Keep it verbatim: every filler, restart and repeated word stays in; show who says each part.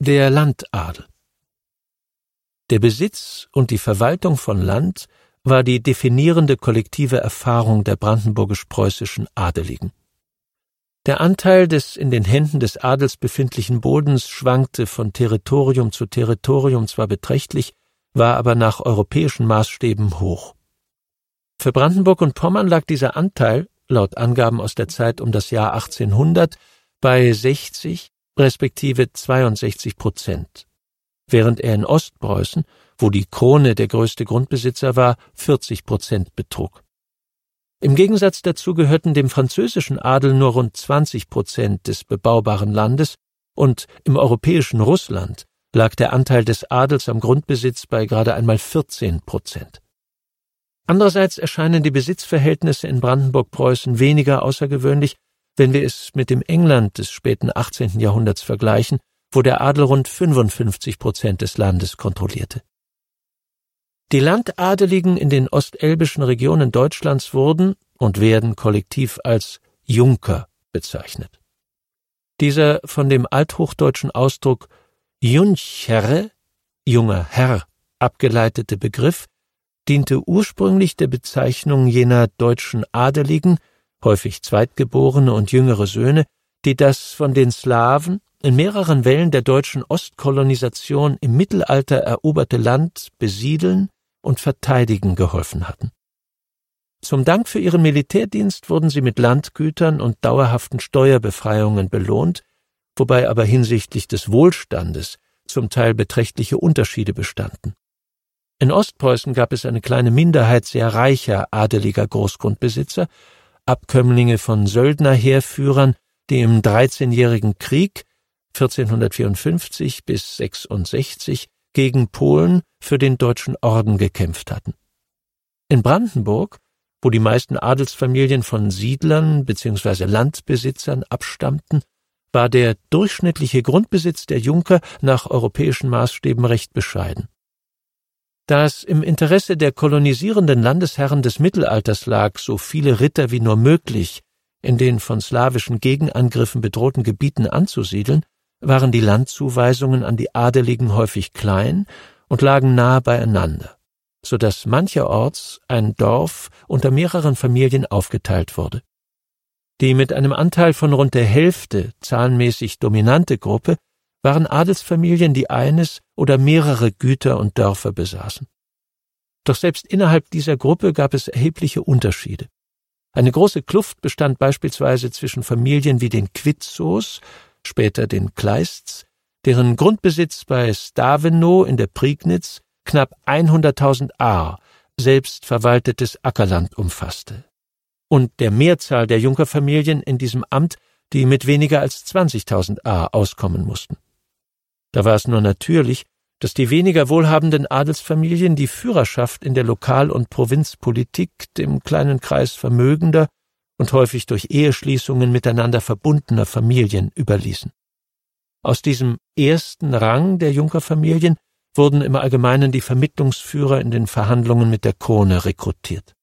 Speaker 1: Der Landadel. Der Besitz und die Verwaltung von Land war die definierende kollektive Erfahrung der brandenburgisch-preußischen Adeligen. Der Anteil des in den Händen des Adels befindlichen Bodens schwankte von Territorium zu Territorium zwar beträchtlich, war aber nach europäischen Maßstäben hoch. Für Brandenburg und Pommern lag dieser Anteil, laut Angaben aus der Zeit um das Jahr achtzehnhundert, bei sechzig respektive zweiundsechzig Prozent, während er in Ostpreußen, wo die Krone der größte Grundbesitzer war, vierzig Prozent betrug. Im Gegensatz dazu gehörten dem französischen Adel nur rund zwanzig Prozent des bebaubaren Landes und im europäischen Russland lag der Anteil des Adels am Grundbesitz bei gerade einmal vierzehn Prozent. Andererseits erscheinen die Besitzverhältnisse in Brandenburg-Preußen weniger außergewöhnlich, wenn wir es mit dem England des späten achtzehnten Jahrhunderts vergleichen, wo der Adel rund fünfundfünfzig Prozent des Landes kontrollierte. Die Landadeligen in den ostelbischen Regionen Deutschlands wurden und werden kollektiv als Junker bezeichnet. Dieser von dem althochdeutschen Ausdruck Juncherre, junger Herr, abgeleitete Begriff diente ursprünglich der Bezeichnung jener deutschen Adeligen, häufig Zweitgeborene und jüngere Söhne, die das von den Slawen in mehreren Wellen der deutschen Ostkolonisation im Mittelalter eroberte Land besiedeln und verteidigen geholfen hatten. Zum Dank für ihren Militärdienst wurden sie mit Landgütern und dauerhaften Steuerbefreiungen belohnt, wobei aber hinsichtlich des Wohlstandes zum Teil beträchtliche Unterschiede bestanden. In Ostpreußen gab es eine kleine Minderheit sehr reicher adeliger Großgrundbesitzer, Abkömmlinge von Söldnerheerführern, die im Dreizehnjährigen Krieg vierzehnhundertvierundfünfzig bis sechsundsechzig gegen Polen für den Deutschen Orden gekämpft hatten. In Brandenburg, wo die meisten Adelsfamilien von Siedlern bzw. Landbesitzern abstammten, war der durchschnittliche Grundbesitz der Junker nach europäischen Maßstäben recht bescheiden. Da es im Interesse der kolonisierenden Landesherren des Mittelalters lag, so viele Ritter wie nur möglich in den von slawischen Gegenangriffen bedrohten Gebieten anzusiedeln, waren die Landzuweisungen an die Adeligen häufig klein und lagen nahe beieinander, so dass mancherorts ein Dorf unter mehreren Familien aufgeteilt wurde. Die mit einem Anteil von rund der Hälfte zahlenmäßig dominante Gruppe waren Adelsfamilien, die eines oder mehrere Güter und Dörfer besaßen. Doch selbst innerhalb dieser Gruppe gab es erhebliche Unterschiede. Eine große Kluft bestand beispielsweise zwischen Familien wie den Quitzows, später den Kleists, deren Grundbesitz bei Stavenow in der Prignitz knapp hunderttausend Ar, selbst verwaltetes Ackerland umfasste, und der Mehrzahl der Junkerfamilien in diesem Amt, die mit weniger als zwanzigtausend Ar auskommen mussten. Da war es nur natürlich, dass die weniger wohlhabenden Adelsfamilien die Führerschaft in der Lokal- und Provinzpolitik dem kleinen Kreis vermögender und häufig durch Eheschließungen miteinander verbundener Familien überließen. Aus diesem ersten Rang der Junkerfamilien wurden im Allgemeinen die Vermittlungsführer in den Verhandlungen mit der Krone rekrutiert.